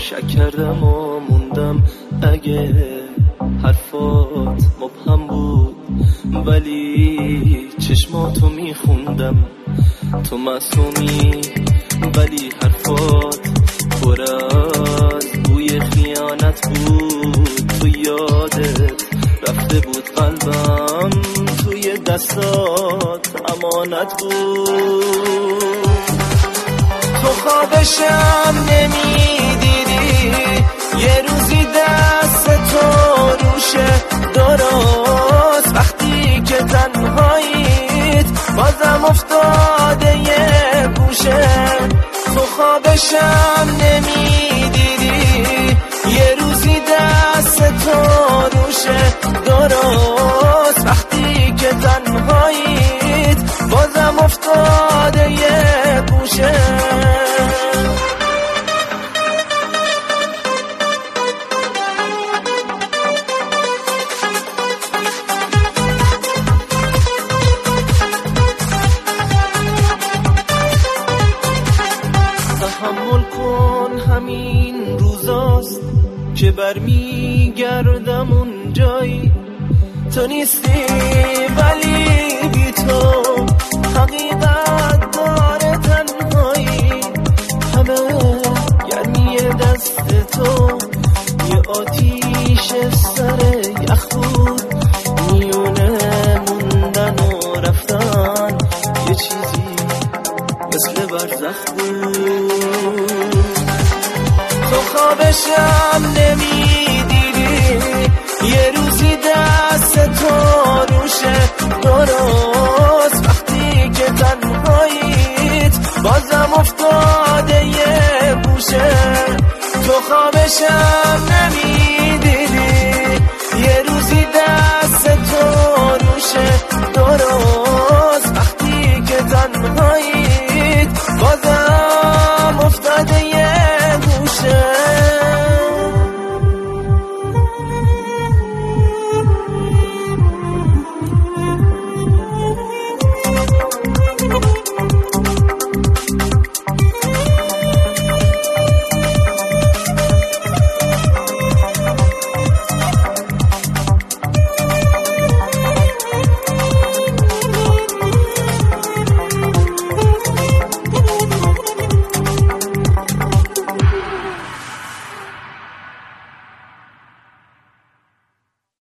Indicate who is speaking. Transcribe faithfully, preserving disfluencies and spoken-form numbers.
Speaker 1: شک کردم و موندم اگه حرفات مبهم بود، ولی چشماتو میخوندم. تو معصومی ولی حرفات پر از بوی خیانت بود. تو یادت رفته بود قلبم، توی دستات امانت بود. تو خوابشم نمیدیدی، یه روزی دست تو روشه درست، وقتی که تنهاییت بازم افتاده یه گوشه. تو خوابشم نمیدیدی، یه روزی دست تو روشه درست، وقتی که تنهاییت بازم افتاده یه گوشه. تحمل کن همین روزاست که برمیگردم اون جایی. تو نیستی ولی بی تو حقیقت داره تنهایی. همه گرمی دست تو یه آتیش سر یخ بود، میونه موندن و رفتن یه چیزی مثل برزخ بود. تو خوابشم نمیدیدی، یه روزی دست تو روشه درست، وقتی که تنهاییت بازم افتاده یه گوشه. تو خوابشم نمیدیدی